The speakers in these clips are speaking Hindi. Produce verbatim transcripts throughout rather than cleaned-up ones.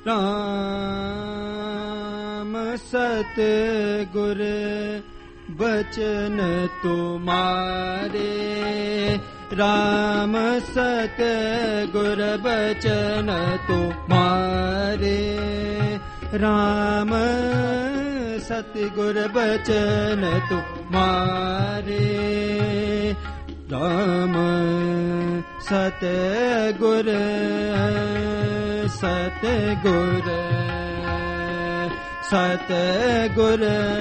राम सतगुर बचन तुम्हारे, राम सतगुर बचन तुम्हारे, राम सतगुर बचन तुम्हारे, राम सतगुर सतगुर सतगुर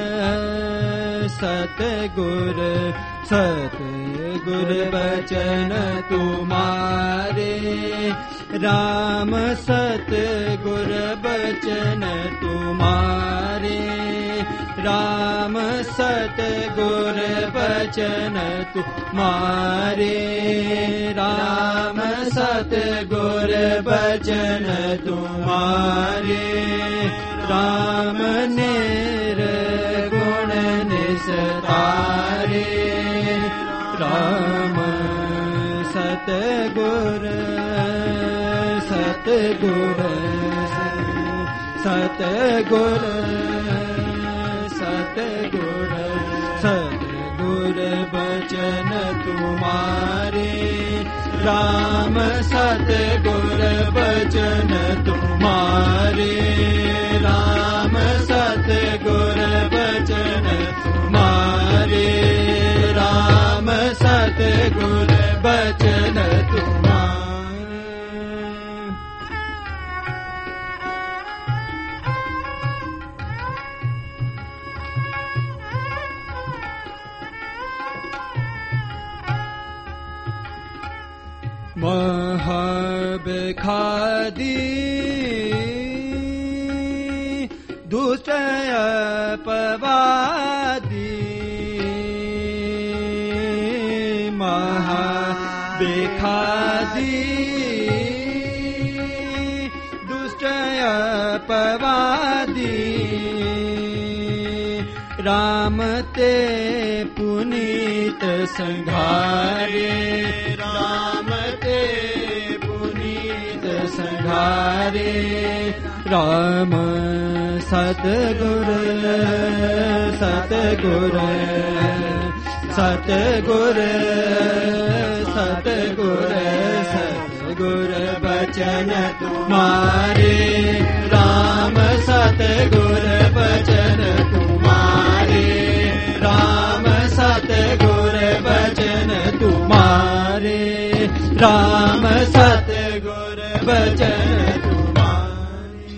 सतगुर सतगुर बचन तुम्हारे, राम सतगुर बचन तुम्हारे, राम सतगुर बचन तुम्हारे, राम सतगुर बचन तुम्हारे, राम निर्गुण निस्तारे, राम सतगुर सतगुर सतगुर सतगुर सतगुर बचन तुम्हारे, राम सतगुर बचन तुम्हारे, राम सतगुर बचन तुम्हारे, राम सतगुर बचन तुम्हारे। महाबखादी दुष्टय पवादी, महाबखादी दुष्टय पवादी, राम ते पुनीत संघारे, राम ते पुनीत संघारे, राम सतगुर सतगुर सतगुर सतगुर सतगुर बचन तुम्हारे, राम सतगुर बचन तुम्हारे, राम सतगुर बचन तुम्हारे, राम सतगुर बचन तुम्हारे।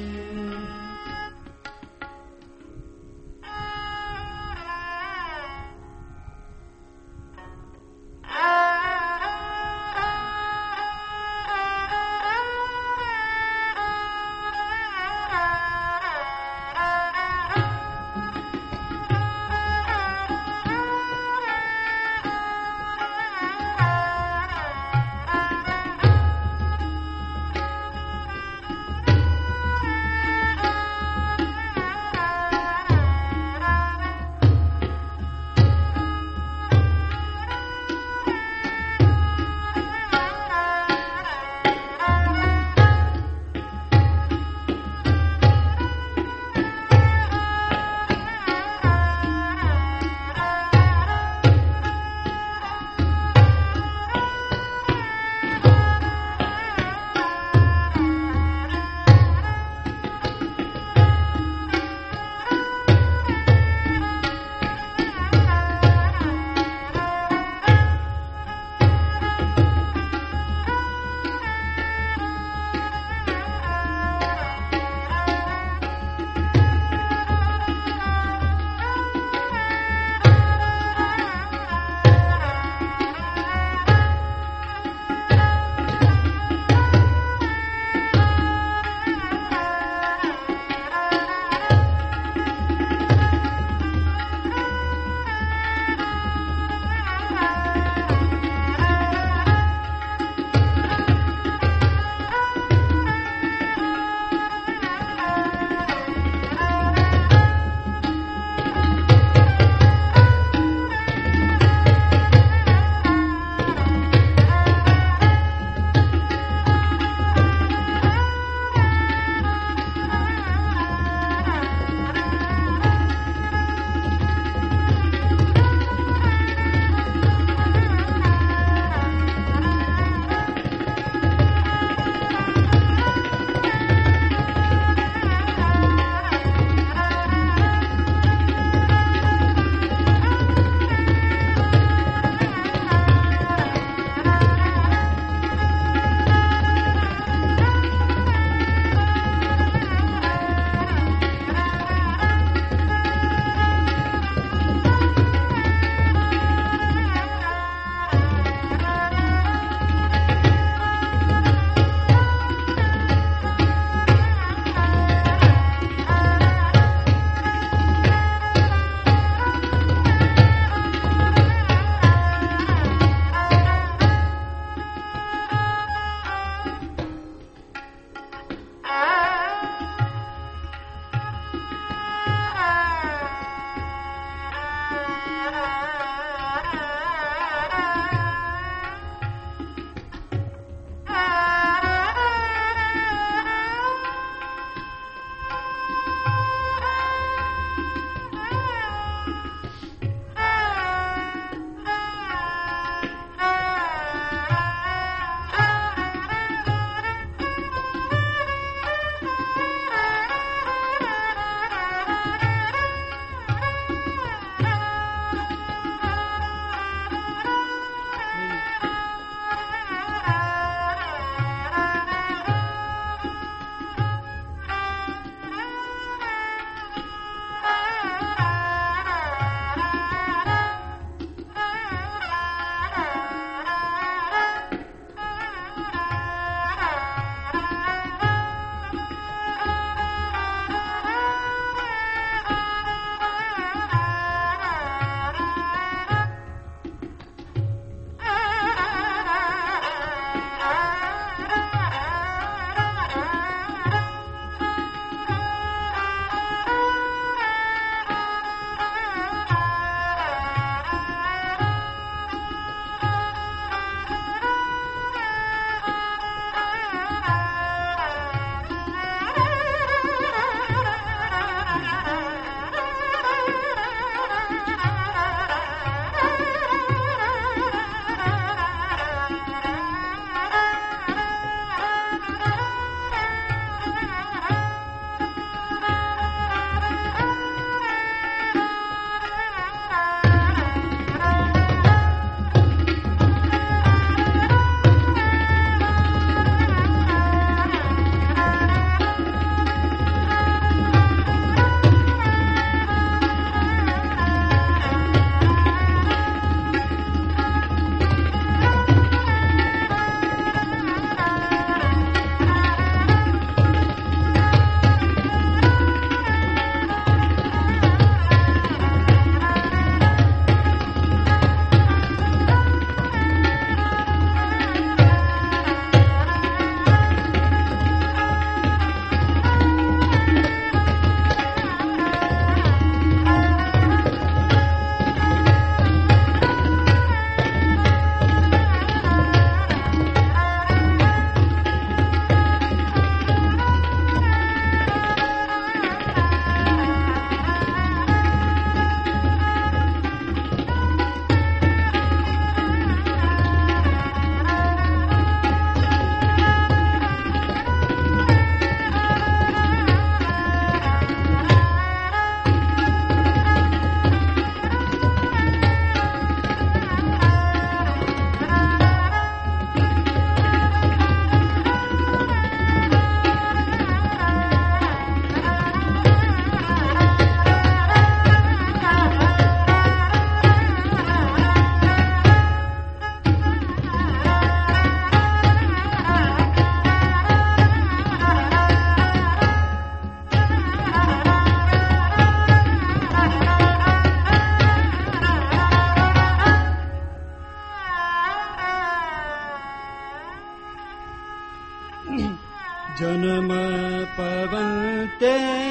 जन्म पवन्ते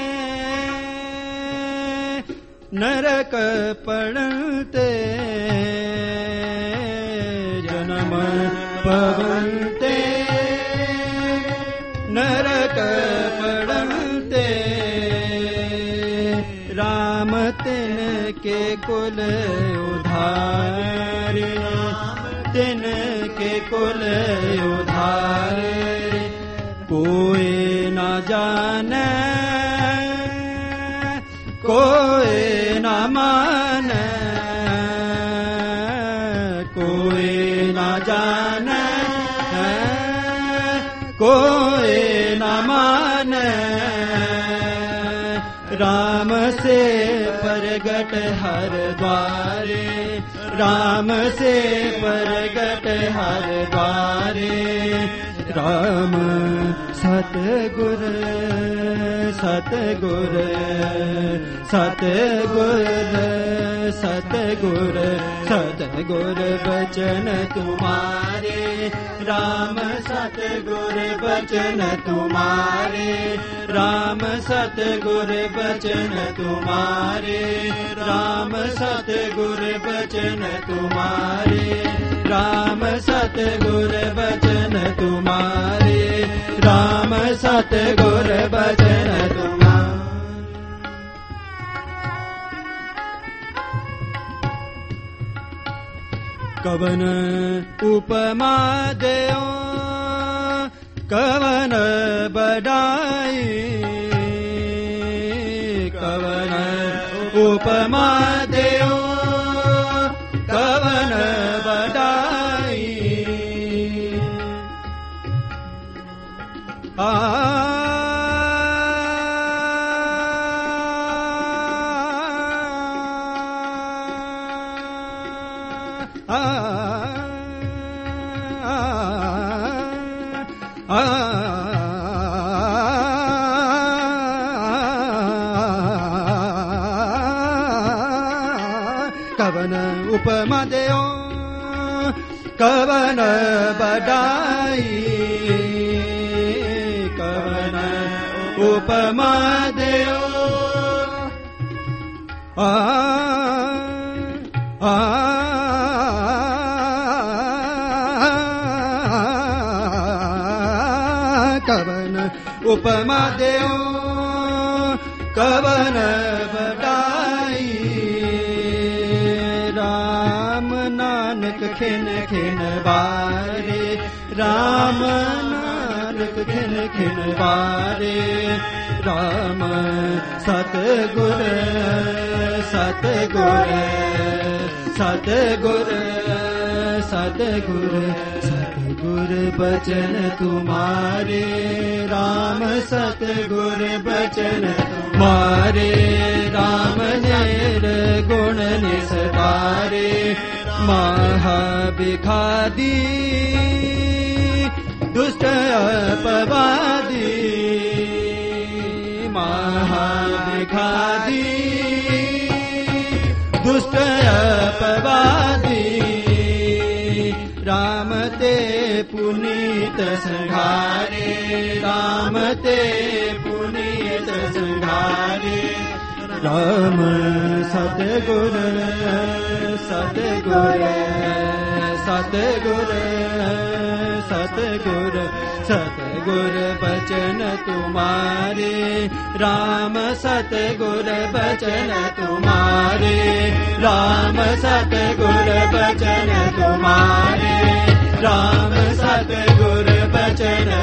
नरक पड़ते जन्म पवन्ते नरक पड़ते राम तिन के कुल उधारे तिन के कुल उधारे कोई न जाने कोई न माने कोई न जाने कोई न माने राम से प्रगट हर द्वारे राम से प्रगट हर द्वारे राम सतगुर सतगुर सतगुर सतगुर सतगुर बचन तुम्हारे राम सतगुर बचन तुम्हारे राम सतगुर बचन तुम्हारे राम सतगुर बचन तुम्हारे राम सतगुर बचन तुम्हारे राम सतगुर बचन तुम्हारे कवन उपमा देओ कवन बड़ाई कवन उपमा देओ कवन बड़ाई आ कवन उपमा देओ कवन बड़ाई कवन उपमा देओ आ आ कवन उपमा देओ कवन बड़ाई राम नानक खिन खिन बारे राम नानक खिन खिन बारे राम सतगुर सतगुर सतगुर सतगुर सतगुर बचन तुम्हारे राम सतगुर बचन तुम्हारे राम निर्गुण निस्तारे महाबिखादी दुष्ट अपवादी महाबिखादी दुष्ट अपवादी राम ते पुनीत संघारे राम ते पुनीत संघारे राम सतगुर सतगुर सतगुर सतगुर सतगुर बचन तुम्हारे राम सतगुर बचन तुम्हारे राम सतगुर बचन तुम्हारे राम सतगुर बचन